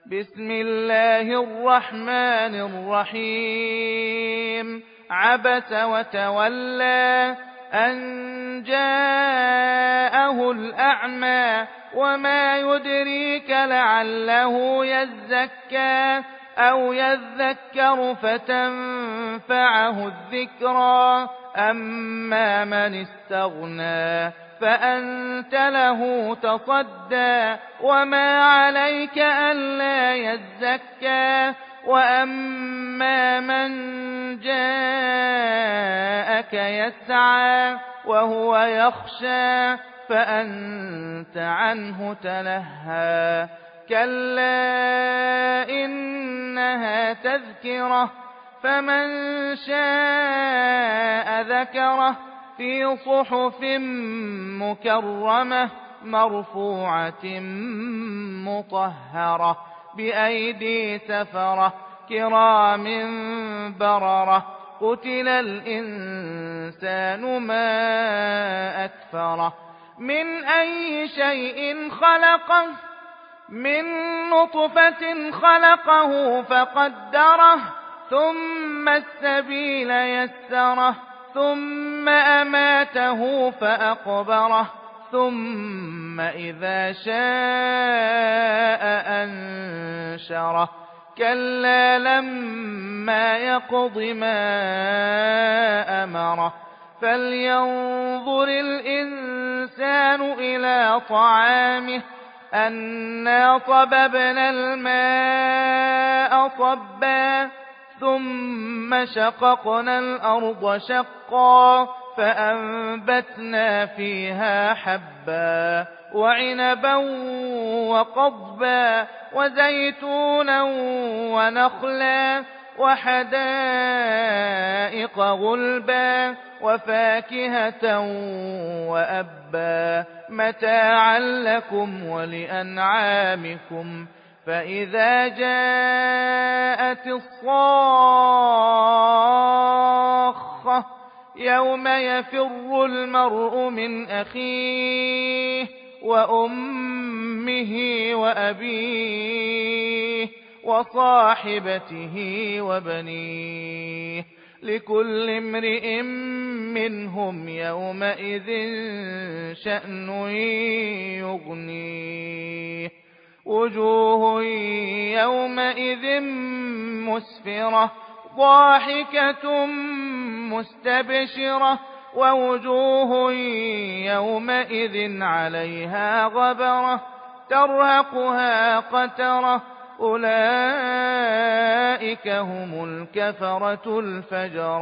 بسم الله الرحمن الرحيم عبس وتولى أن جاءه الأعمى وما يدريك لعله يزكى أو يذكر فتنفعه الذكرى أما من استغنى فأنت له تصدى وما عليك ألا يزكى وأما من جاءك يسعى وهو يخشى فأنت عنه تلهى كلا إنها تذكرة فمن شاء ذكره في صحف مكرمة مرفوعة مطهرة بأيدي سفرة كرام بررة قتل الإنسان ما أكفره من أي شيء خلقه من نطفة خلقه فقدره ثم السبيل يسره ثم أماته فأقبره ثم إذا شاء أنشره كلا لما يقض ما أمره فلينظر الإنسان إلى طعامه أنا صببنا الماء صبا ثم شققنا الأرض شقا فأنبتنا فيها حبا وعنبا وقضبا وزيتونا ونخلا وحدائق غلبا وفاكهة وأبا متاعا لكم ولأنعامكم فإذا جاءت الصاخة يوم يفر المرء من أخيه وأمه وأبيه وصاحبته وبنيه لكل امرئ منهم يومئذ شأن يغنيه وجوه يومئذ مسفرة ضاحكة مستبشرة ووجوه يومئذ عليها غبرة ترهقها قترة أولئك هم الكفرة الفجرة